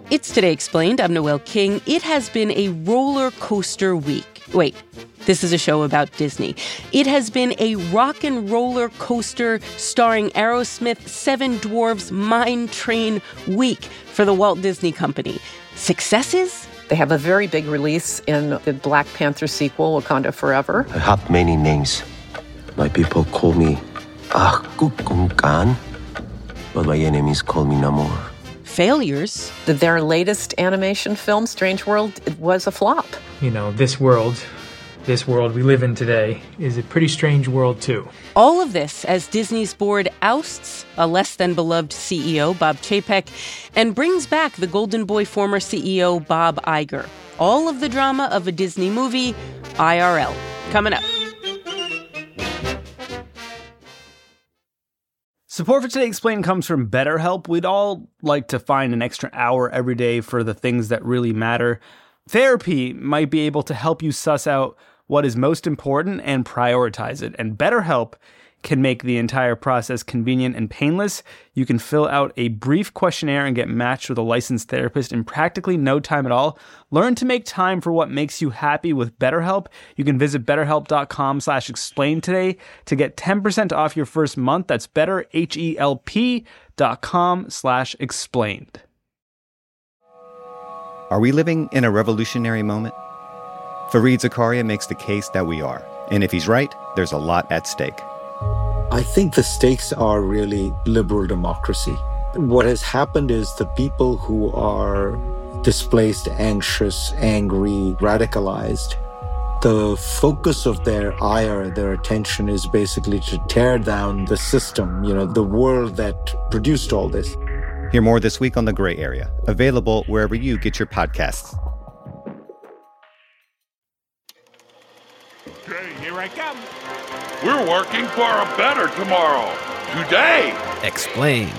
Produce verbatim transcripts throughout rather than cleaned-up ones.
It's Today Explained. I'm Noelle King. It has been a roller coaster week. Wait, this is a show about Disney. It has been a rock and roller coaster starring Aerosmith, Seven Dwarfs, Mine Train week for the Walt Disney Company. Successes? They have a very big release in the Black Panther sequel, Wakanda Forever. I have many names. My people call me Ahkukunkan, but my enemies call me Namor. Failures. Their latest animation film, Strange World, was a flop. You know, this world, this world we live in today is a pretty strange world, too. All of this as Disney's board ousts a less-than-beloved C E O, Bob Chapek, and brings back the Golden Boy former C E O, Bob Iger. All of the drama of a Disney movie, I R L. Coming up. Support for Today Explained comes from BetterHelp. We'd all like to find an extra hour every day for the things that really matter. Therapy might be able to help you suss out what is most important and prioritize it. And BetterHelp can make the entire process convenient and painless. You can fill out a brief questionnaire and get matched with a licensed therapist in practically no time at all. Learn to make time for what makes you happy with BetterHelp. You can visit betterhelp.com slash explain today to get ten percent off your first month. That's betterhelp.com slash explained. Are we living in a revolutionary moment? Fareed Zakaria makes the case that we are. And if he's right, there's a lot at stake. I think the stakes are really liberal democracy. What has happened is the people who are displaced, anxious, angry, radicalized, the focus of their ire, their attention is basically to tear down the system, you know, the world that produced all this. Hear more this week on The Gray Area, available wherever you get your podcasts. Okay, here I come. We're working for a better tomorrow. Today. Explained.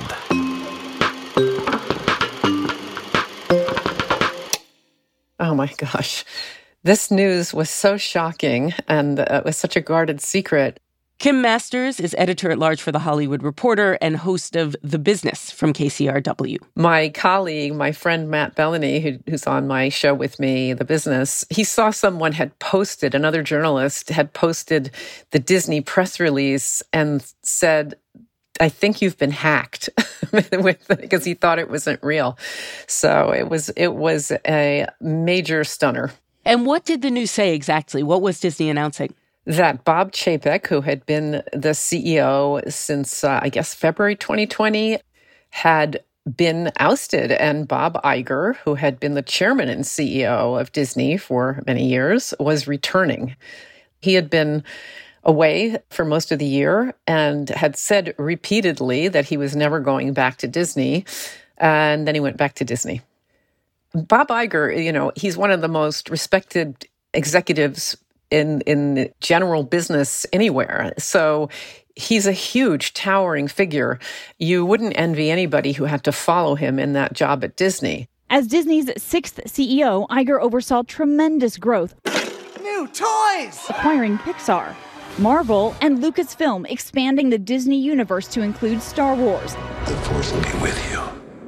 Oh my gosh. This news was so shocking and uh, it was such a guarded secret. Kim Masters is editor-at-large for The Hollywood Reporter and host of The Business from K C R W. My colleague, my friend Matt Bellany, who, who's on my show with me, The Business, he saw someone had posted, another journalist had posted the Disney press release and said, I think you've been hacked, because he thought it wasn't real. So it was it was a major stunner. And what did the news say exactly? What was Disney announcing? That Bob Chapek, who had been the C E O since, uh, I guess, February twenty twenty, had been ousted. And Bob Iger, who had been the chairman and C E O of Disney for many years, was returning. He had been away for most of the year and had said repeatedly that he was never going back to Disney. And then he went back to Disney. Bob Iger, you know, he's one of the most respected executives in in general business anywhere. So he's a huge, towering figure. You wouldn't envy anybody who had to follow him in that job at Disney. As Disney's sixth C E O, Iger oversaw tremendous growth. New toys! Acquiring Pixar, Marvel, and Lucasfilm, expanding the Disney universe to include Star Wars. The Force will be with you.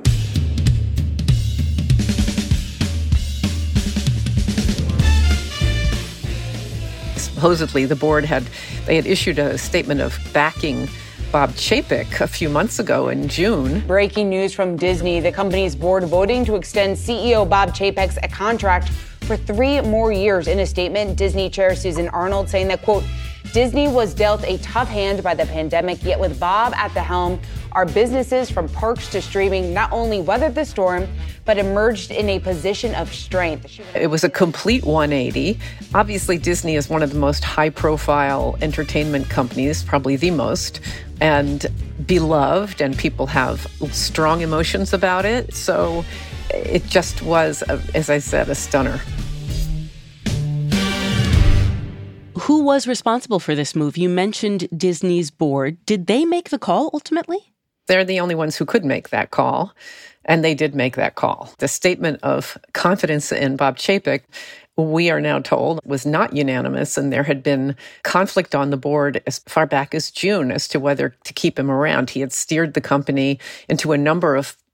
Supposedly, the board had they had issued a statement of backing Bob Chapek a few months ago in June. Breaking news from Disney, the company's board voting to extend C E O Bob Chapek's contract for three more years. In a statement, Disney Chair Susan Arnold saying that, quote, Disney was dealt a tough hand by the pandemic, yet with Bob at the helm, our businesses from parks to streaming not only weathered the storm, but emerged in a position of strength. It was a complete one eighty. Obviously, Disney is one of the most high-profile entertainment companies, probably the most, and beloved, and people have strong emotions about it. So it just was, a, as I said, a stunner. Who was responsible for this move? You mentioned Disney's board. Did they make the call ultimately? They're the only ones who could make that call, and they did make that call. The statement of confidence in Bob Chapek, we are now told, was not unanimous, and there had been conflict on the board as far back as June as to whether to keep him around. He had steered the company into a number of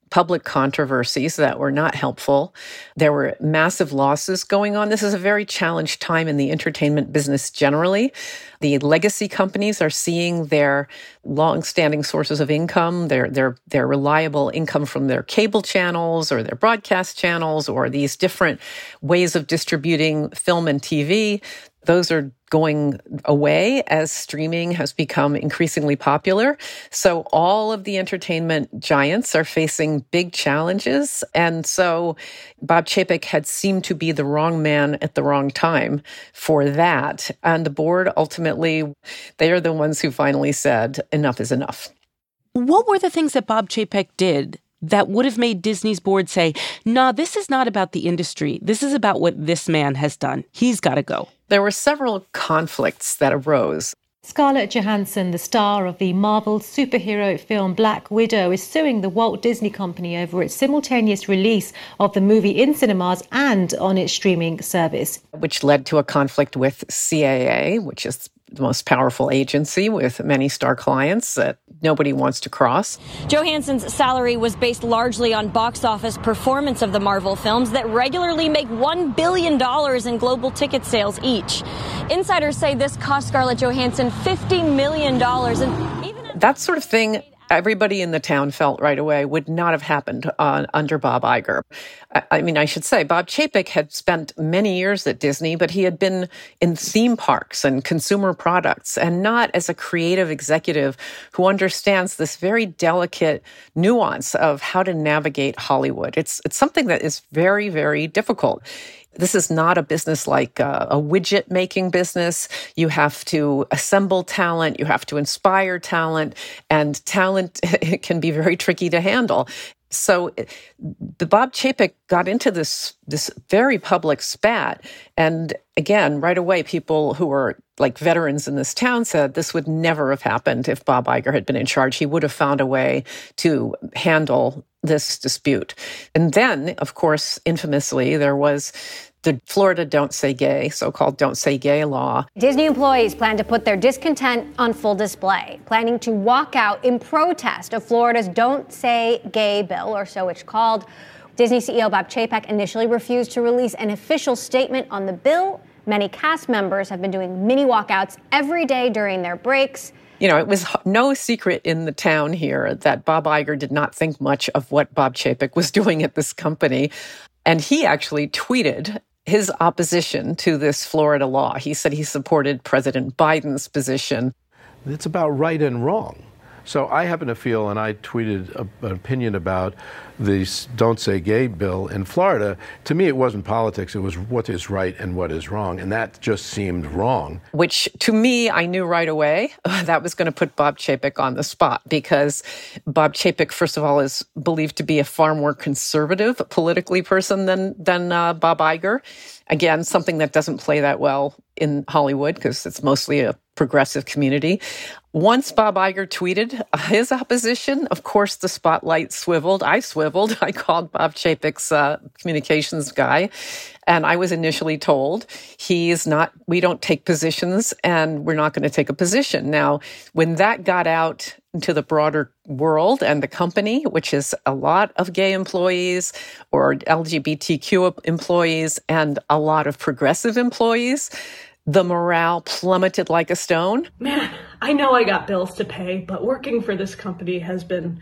public controversies that were not helpful. There were massive losses going on. This is a very challenged time in the entertainment business generally. The legacy companies are seeing their long-standing sources of income, their, their, their reliable income from their cable channels or their broadcast channels or these different ways of distributing film and T V. Those are going away as streaming has become increasingly popular. So all of the entertainment giants are facing big challenges. And so Bob Chapek had seemed to be the wrong man at the wrong time for that. And the board, ultimately, they are the ones who finally said, enough is enough. What were the things that Bob Chapek did that would have made Disney's board say, nah, this is not about the industry. This is about what this man has done. He's got to go. There were several conflicts that arose. Scarlett Johansson, the star of the Marvel superhero film Black Widow, is suing the Walt Disney Company over its simultaneous release of the movie in cinemas and on its streaming service. Which led to a conflict with C A A, which is the most powerful agency with many star clients that nobody wants to cross. Johansson's salary was based largely on box office performance of the Marvel films that regularly make one billion dollars in global ticket sales each. Insiders say this cost Scarlett Johansson fifty million dollars. And even that sort of thing, everybody in the town felt right away would not have happened on, under Bob Iger. I, I mean, I should say, Bob Chapek had spent many years at Disney, but he had been in theme parks and consumer products and not as a creative executive who understands this very delicate nuance of how to navigate Hollywood. It's, it's something that is very, very difficult. This is not a business like a, a widget-making business. You have to assemble talent. You have to inspire talent. And talent can be very tricky to handle. So the Bob Chapek got into this, this very public spat. And again, right away, people who were like veterans in this town said this would never have happened if Bob Iger had been in charge. He would have found a way to handle this dispute. And then, of course, infamously, there was the Florida Don't Say Gay, so-called Don't Say Gay law. Disney employees plan to put their discontent on full display, planning to walk out in protest of Florida's Don't Say Gay bill, or so it's called. Disney C E O Bob Chapek initially refused to release an official statement on the bill. Many cast members have been doing mini walkouts every day during their breaks. You know, it was no secret in the town here that Bob Iger did not think much of what Bob Chapek was doing at this company. And he actually tweeted his opposition to this Florida law. He said he supported President Biden's position. It's about right and wrong. So I happen to feel, and I tweeted a, an opinion about this Don't Say Gay bill in Florida. To me, it wasn't politics. It was what is right and what is wrong. And that just seemed wrong. Which, to me, I knew right away that was going to put Bob Chapek on the spot, because Bob Chapek, first of all, is believed to be a far more conservative politically person than, than uh, Bob Iger. Again, something that doesn't play that well in Hollywood because it's mostly a progressive community. Once Bob Iger tweeted his opposition, of course, the spotlight swiveled. I swiveled. I called Bob Chapek's uh, communications guy, and I was initially told he is not, we don't take positions and we're not going to take a position. Now, when that got out into the broader world and the company, which is a lot of gay employees or L G B T Q employees and a lot of progressive employees, the morale plummeted like a stone. Man, I know I got bills to pay, but working for this company has been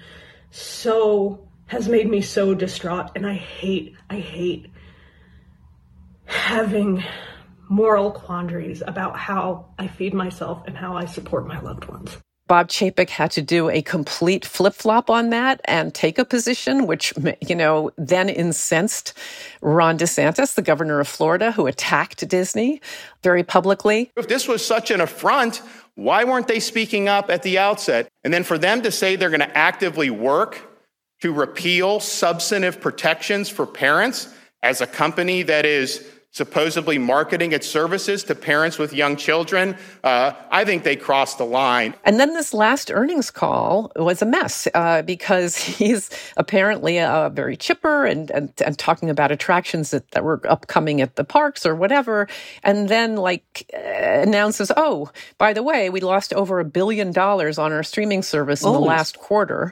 so, has made me so distraught. And I hate, I hate having moral quandaries about how I feed myself and how I support my loved ones. Bob Chapek had to do a complete flip-flop on that and take a position, which, you know, then incensed Ron DeSantis, the governor of Florida, who attacked Disney very publicly. If this was such an affront, why weren't they speaking up at the outset? And then for them to say they're going to actively work to repeal substantive protections for parents as a company that is supposedly marketing its services to parents with young children. Uh, I think they crossed the line. And then this last earnings call was a mess uh, because he's apparently uh, very chipper and, and, and talking about attractions that, that were upcoming at the parks or whatever. And then like uh, announces, oh, by the way, we lost over a billion dollars on our streaming service in oh. the last quarter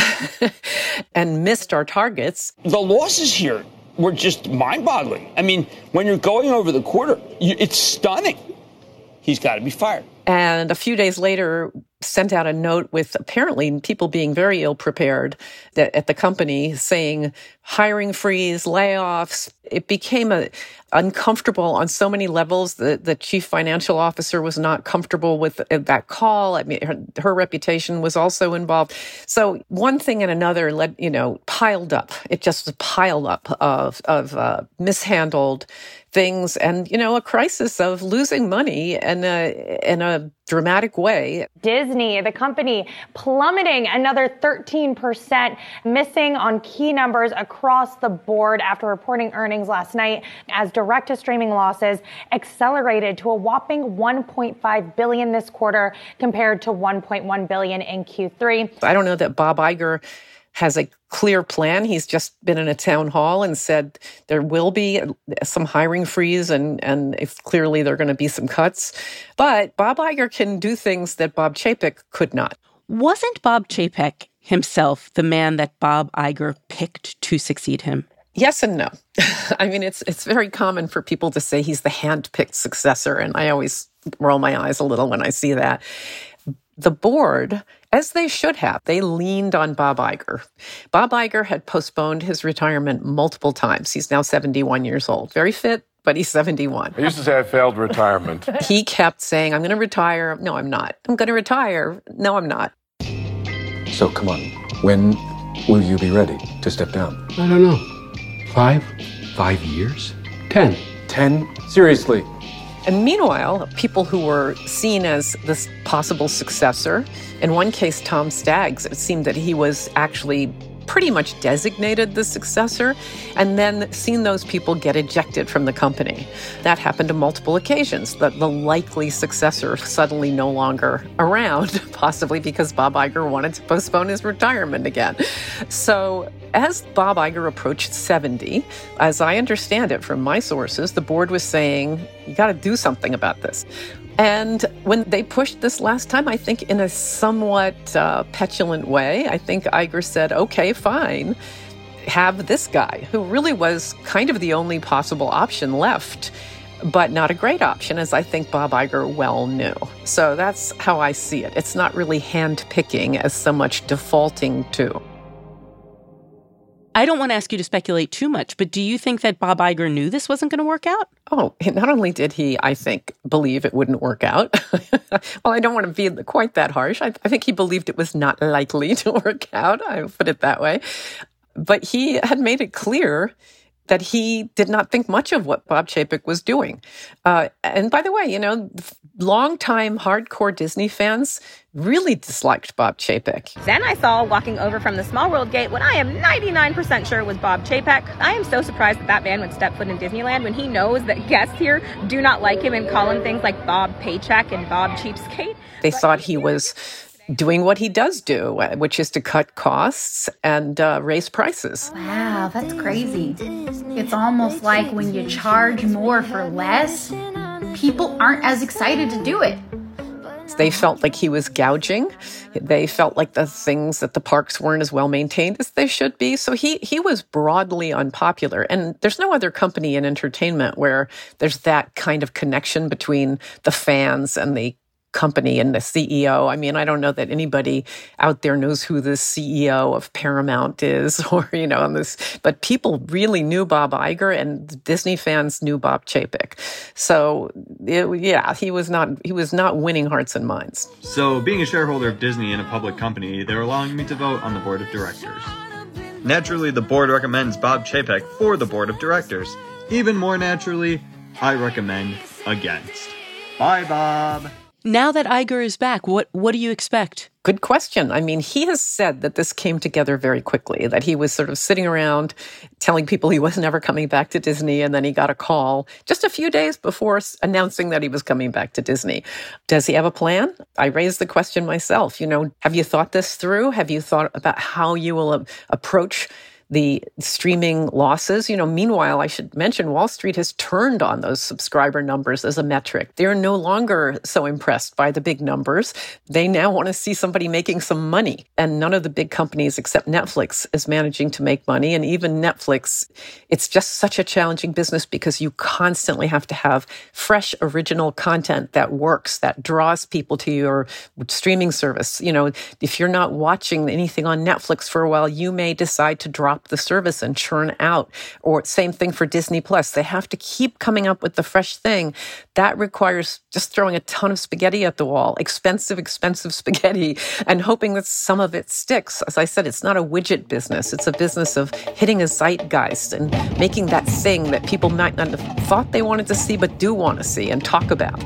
and missed our targets. The losses here were just mind-boggling. I mean, when you're going over the quarter, you, it's stunning. He's got to be fired. And a few days later, sent out a note with apparently people being very ill-prepared at the company saying hiring freeze, layoffs. It became a, uncomfortable on so many levels. The, the chief financial officer was not comfortable with that call. I mean, her, her reputation was also involved. So one thing and another, led, you know, piled up. It just piled up of, of uh, mishandled things and, you know, a crisis of losing money in a, in a dramatic way. Disney, the company, plummeting another thirteen percent, missing on key numbers across the board after reporting earnings last night as direct-to-streaming losses accelerated to a whopping one point five billion dollars this quarter compared to one point one billion dollars in Q three. I don't know that Bob Iger has a clear plan. He's just been in a town hall and said there will be some hiring freeze and, and if clearly there are going to be some cuts. But Bob Iger can do things that Bob Chapek could not. Wasn't Bob Chapek himself the man that Bob Iger picked to succeed him? Yes and no. I mean, it's it's very common for people to say he's the hand-picked successor, and I always roll my eyes a little when I see that. The board, as they should have, they leaned on Bob Iger. Bob Iger had postponed his retirement multiple times. He's now seventy-one years old. Very fit, but he's seventy-one. I used to say I failed retirement. He kept saying, I'm going to retire. No, I'm not. I'm going to retire. No, I'm not. So come on. When will you be ready to step down? I don't know. Five? Five years? Ten. Ten? Seriously? And meanwhile, people who were seen as this possible successor, in one case, Tom Staggs, it seemed that he was actually pretty much designated the successor, and then seen those people get ejected from the company. That happened on multiple occasions. The, the likely successor suddenly no longer around, possibly because Bob Iger wanted to postpone his retirement again. So as Bob Iger approached seventy, as I understand it from my sources, the board was saying, you got to do something about this. And when they pushed this last time, I think in a somewhat uh, petulant way, I think Iger said, okay, fine, have this guy, who really was kind of the only possible option left, but not a great option, as I think Bob Iger well knew. So that's how I see it. It's not really hand-picking as so much defaulting to. I don't want to ask you to speculate too much, but do you think that Bob Iger knew this wasn't going to work out? Oh, not only did he, I think, believe it wouldn't work out. Well, I don't want to be quite that harsh. I, I think he believed it was not likely to work out. I put it that way. But he had made it clear that he did not think much of what Bob Chapek was doing. Uh, and by the way, you know, longtime hardcore Disney fans really disliked Bob Chapek. Then I saw walking over from the Small World gate when I am ninety-nine percent sure it was Bob Chapek. I am so surprised that that man would step foot in Disneyland when he knows that guests here do not like him and call him things like Bob Paycheck and Bob Cheapskate. They but thought he was doing what he does do, which is to cut costs and uh, raise prices. Wow, that's crazy. It's almost like when you charge more for less, people aren't as excited to do it. They felt like he was gouging. They felt like the things at the parks weren't as well maintained as they should be. So he he was broadly unpopular. And there's no other company in entertainment where there's that kind of connection between the fans and the company and the C E O. I mean, I don't know that anybody out there knows who the C E O of Paramount is, or, you know, on this, but people really knew Bob Iger, and Disney fans knew Bob Chapek. So, it, yeah, he was not he was not winning hearts and minds. So, being a shareholder of Disney in a public company, they're allowing me to vote on the board of directors. Naturally, the board recommends Bob Chapek for the board of directors. Even more naturally, I recommend against. Bye, Bob. Now that Iger is back, what, what do you expect? Good question. I mean, he has said that this came together very quickly, that he was sort of sitting around telling people he was never coming back to Disney, and then he got a call just a few days before announcing that he was coming back to Disney. Does he have a plan? I raised the question myself. You know, have you thought this through? Have you thought about how you will uh, approach the streaming losses? You know, meanwhile, I should mention Wall Street has turned on those subscriber numbers as a metric. They're no longer so impressed by the big numbers. They now want to see somebody making some money. And none of the big companies except Netflix is managing to make money. And even Netflix, it's just such a challenging business because you constantly have to have fresh, original content that works, that draws people to your streaming service. You know, if you're not watching anything on Netflix for a while, you may decide to drop the service and churn out. Or same thing for Disney Plus. They have to keep coming up with the fresh thing. That requires just throwing a ton of spaghetti at the wall, expensive, expensive spaghetti, and hoping that some of it sticks. As I said, it's not a widget business. It's a business of hitting a zeitgeist and making that thing that people might not have thought they wanted to see, but do want to see and talk about.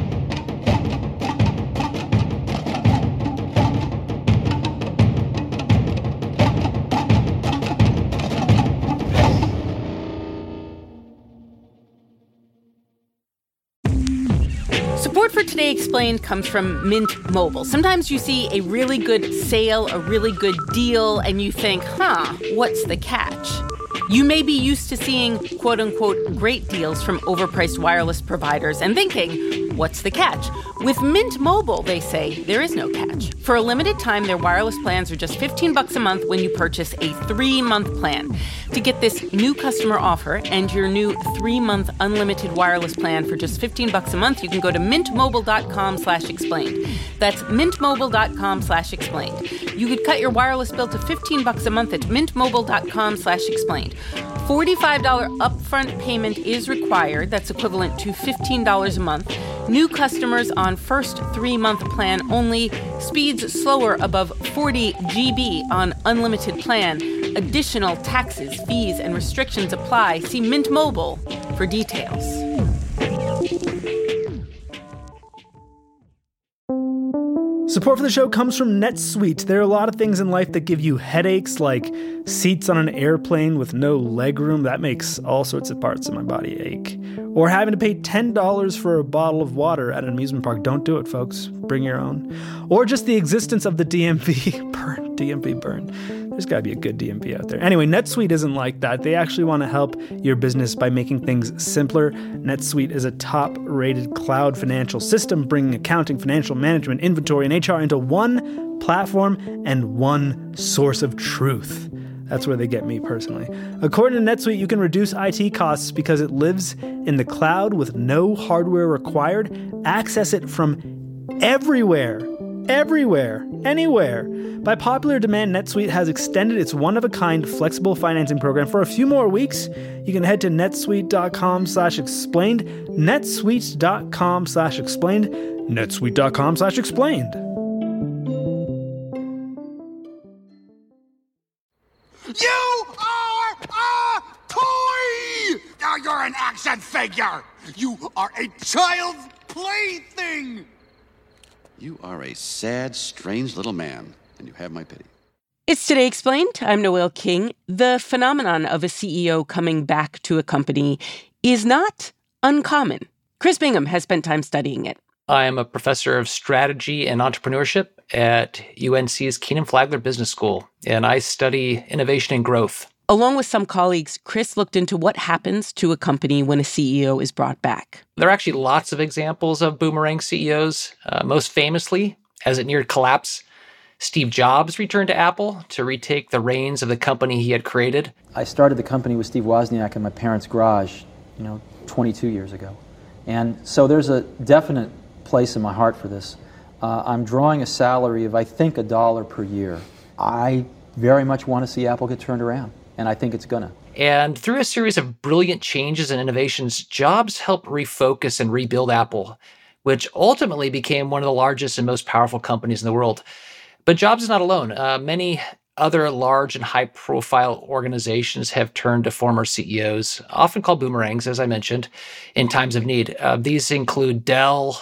Support for Today Explained comes from Mint Mobile. Sometimes you see a really good sale, a really good deal, and you think, huh, what's the catch? You may be used to seeing quote-unquote great deals from overpriced wireless providers and thinking, what's the catch? With Mint Mobile, they say, there is no catch. For a limited time, their wireless plans are just fifteen bucks a month when you purchase a three-month plan. To get this new customer offer and your new three-month unlimited wireless plan for just fifteen bucks a month, you can go to mintmobile.com slash explained. That's mintmobile.com slash explained. You could cut your wireless bill to fifteen bucks a month at mintmobile.com slash explained. forty-five dollars upfront payment is required. That's equivalent to fifteen dollars a month. New customers on first three-month plan only. Speeds slower above forty gigabytes on unlimited plan. Additional taxes, fees, and restrictions apply. See Mint Mobile for details. Support for the show comes from NetSuite. There are a lot of things in life that give you headaches, like seats on an airplane with no legroom. That makes all sorts of parts of my body ache. Or having to pay ten dollars for a bottle of water at an amusement park. Don't do it, folks. Bring your own. Or just the existence of the D M V burn. D M V burn. There's got to be a good D M V out there. Anyway, NetSuite isn't like that. They actually want to help your business by making things simpler. NetSuite is a top-rated cloud financial system, bringing accounting, financial management, inventory, and H R into one platform and one source of truth. That's where they get me personally. According to NetSuite, you can reduce I T costs because it lives in the cloud with no hardware required. Access it from everywhere. Everywhere, anywhere. By popular demand, NetSuite has extended its one-of-a-kind flexible financing program for a few more weeks. You can head to netsuite.com slash explained, netsuite.com slash explained, netsuite.com slash explained. You are a toy! Now you're an action figure! You are a child's plaything! You are a sad, strange little man, and you have my pity. It's Today Explained. I'm Noelle King. The phenomenon of a C E O coming back to a company is not uncommon. Chris Bingham has spent time studying it. I am a professor of strategy and entrepreneurship at U N C's Keenan Flagler Business School, and I study innovation and growth. Along with some colleagues, Chris looked into what happens to a company when a C E O is brought back. There are actually lots of examples of boomerang C E Os. Uh, most famously, as it neared collapse, Steve Jobs returned to Apple to retake the reins of the company he had created. I started the company with Steve Wozniak in my parents' garage, you know, twenty-two years ago. And so there's a definite place in my heart for this. Uh, I'm drawing a salary of, I think, a dollar per year. I very much want to see Apple get turned around, and I think it's gonna. And through a series of brilliant changes and innovations, Jobs helped refocus and rebuild Apple, which ultimately became one of the largest and most powerful companies in the world. But Jobs is not alone. Uh, many other large and high-profile organizations have turned to former C E Os, often called boomerangs, as I mentioned, in times of need. Uh, these include Dell,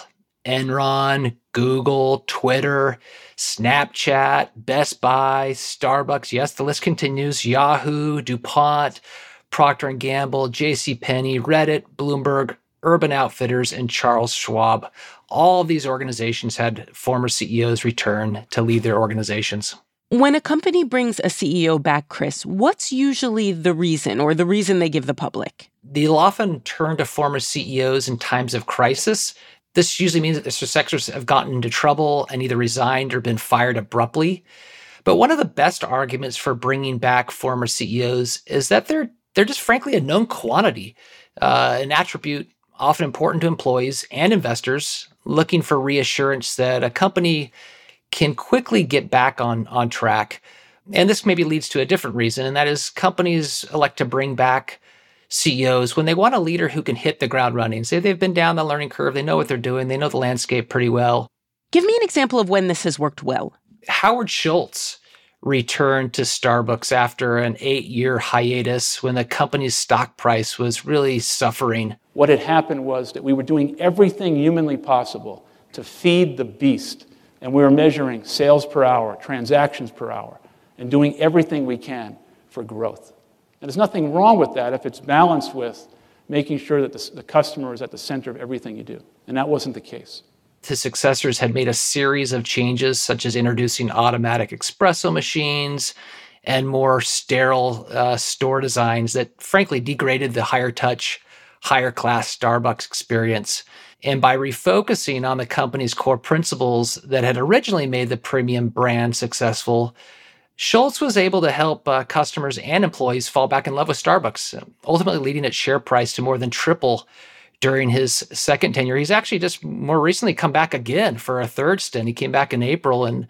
Enron, Google, Twitter, Snapchat, Best Buy, Starbucks. Yes, the list continues. Yahoo, DuPont, Procter and Gamble, JCPenney, Reddit, Bloomberg, Urban Outfitters, and Charles Schwab. All of these organizations had former C E Os return to lead their organizations. When a company brings a C E O back, Chris, what's usually the reason or the reason they give the public? They'll often turn to former C E Os in times of crisis. This usually means that the successors have gotten into trouble and either resigned or been fired abruptly. But one of the best arguments for bringing back former C E Os is that they're they're just frankly a known quantity, uh, an attribute often important to employees and investors looking for reassurance that a company can quickly get back on, on track. And this maybe leads to a different reason, and that is companies elect to bring back C E Os when they want a leader who can hit the ground running. Say they've been down the learning curve, they know what they're doing, they know the landscape pretty well. Give me an example of when this has worked well. Howard Schultz returned to Starbucks after an eight-year hiatus when the company's stock price was really suffering. What had happened was that we were doing everything humanly possible to feed the beast, and we were measuring sales per hour, transactions per hour, and doing everything we can for growth. And there's nothing wrong with that if it's balanced with making sure that the, the customer is at the center of everything you do. And that wasn't the case. His successors had made a series of changes, such as introducing automatic espresso machines and more sterile uh, store designs that frankly degraded the higher touch, higher class Starbucks experience. And by refocusing on the company's core principles that had originally made the premium brand successful, Schultz was able to help uh, customers and employees fall back in love with Starbucks, ultimately leading its share price to more than triple during his second tenure. He's actually just more recently come back again for a third stint. He came back in April, and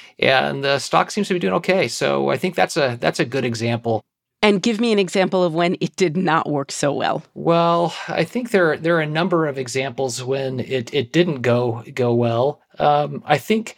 and the stock seems to be doing okay. So I think that's a that's a good example. And give me an example of when it did not work so well. Well, I think there there are a number of examples when it it didn't go go well. Um, I think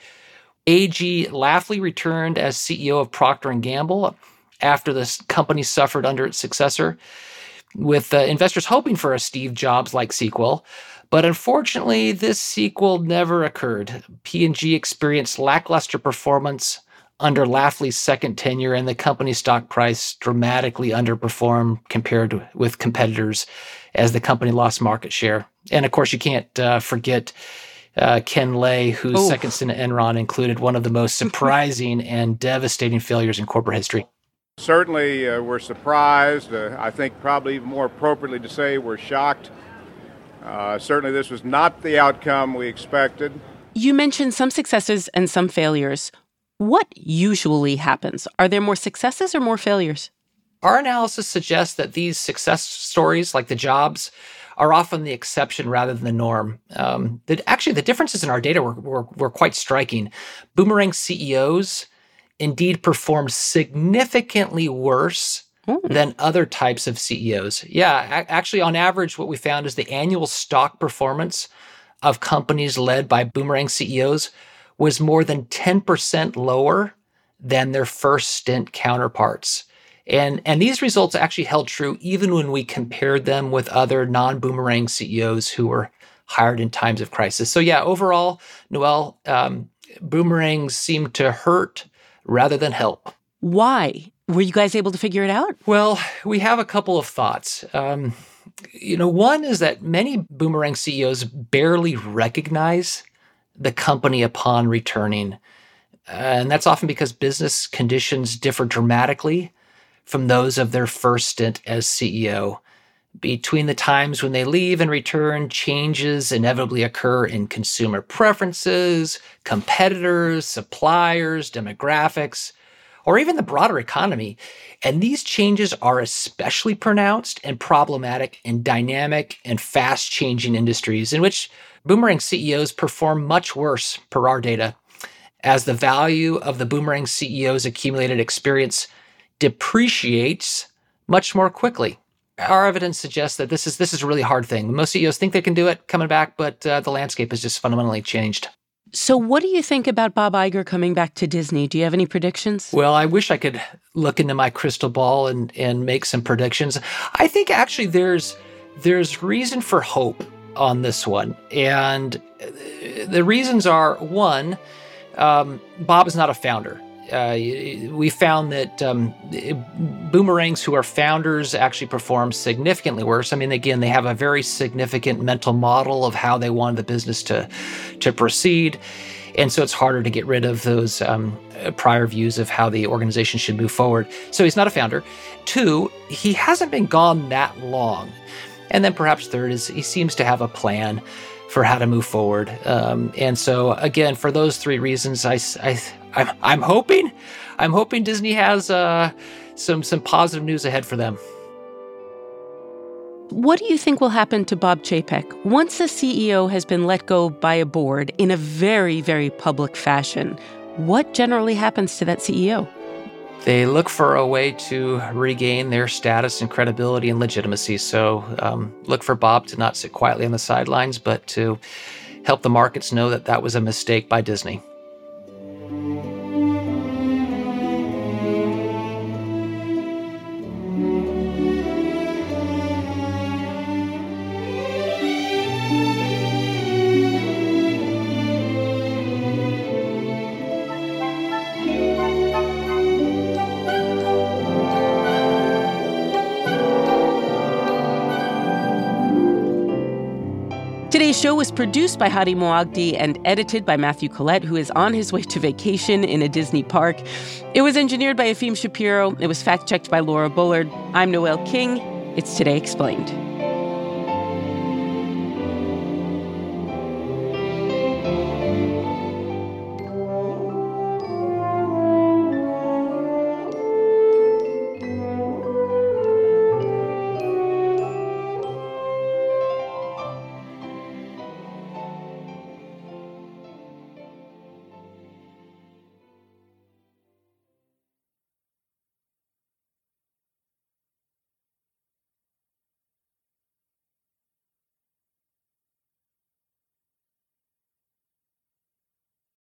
A G Lafley returned as C E O of Procter and Gamble after the company suffered under its successor, with uh, investors hoping for a Steve Jobs-like sequel. But unfortunately, this sequel never occurred. P and G experienced lackluster performance under Lafley's second tenure, and the company's stock price dramatically underperformed compared to, with competitors as the company lost market share. And of course, you can't uh, forget uh, Ken Lay, whose Oof. second stint at Enron included one of the most surprising and devastating failures in corporate history. Certainly, uh, we're surprised. Uh, I think probably even more appropriately to say we're shocked. Uh, certainly, this was not the outcome we expected. You mentioned some successes and some failures. What usually happens? Are there more successes or more failures? Our analysis suggests that these success stories, like the Jobs, are often the exception rather than the norm. Um, that actually, the differences in our data were, were, were quite striking. Boomerang C E Os indeed performed significantly worse Ooh. than other types of C E Os. Yeah, a- actually, on average, what we found is the annual stock performance of companies led by Boomerang C E Os was more than ten percent lower than their first stint counterparts. And, and these results actually held true even when we compared them with other non-Boomerang C E Os who were hired in times of crisis. So yeah, overall, Noelle, um, Boomerangs seemed to hurt rather than help. Why? Were you guys able to figure it out? Well, we have a couple of thoughts. Um, you know, one is that many Boomerang C E Os barely recognize the company upon returning. Uh, and that's often because business conditions differ dramatically from those of their first stint as C E O. Between the times when they leave and return, changes inevitably occur in consumer preferences, competitors, suppliers, demographics, or even the broader economy. And these changes are especially pronounced and problematic in dynamic and fast-changing industries in which Boomerang C E Os perform much worse per our data, as the value of the Boomerang C E O's accumulated experience depreciates much more quickly. Our evidence suggests that this is this is a really hard thing. Most C E Os think they can do it coming back, but uh, the landscape has just fundamentally changed. So what do you think about Bob Iger coming back to Disney? Do you have any predictions? Well, I wish I could look into my crystal ball and, and make some predictions. I think actually there's there's reason for hope on this one. And the reasons are, one, um, Bob is not a founder. Uh, we found that um, boomerangs who are founders actually perform significantly worse. I mean, again, they have a very significant mental model of how they wanted the business to to proceed. And so it's harder to get rid of those um, prior views of how the organization should move forward. So he's not a founder. Two, he hasn't been gone that long. And then perhaps third is he seems to have a plan for how to move forward. Um, and so, again, for those three reasons, I, I, I'm, I'm hoping, I'm hoping Disney has uh, some some positive news ahead for them. What do you think will happen to Bob Chapek once the C E O has been let go by a board in a very, very public fashion? What generally happens to that C E O? They look for a way to regain their status and credibility and legitimacy. So um, look for Bob to not sit quietly on the sidelines, but to help the markets know that that was a mistake by Disney. Today's show was produced by Hadi Moagdi and edited by Matthew Collette, who is on his way to vacation in a Disney park. It was engineered by Efim Shapiro. It was fact-checked by Laura Bullard. I'm Noel King. It's Today Explained.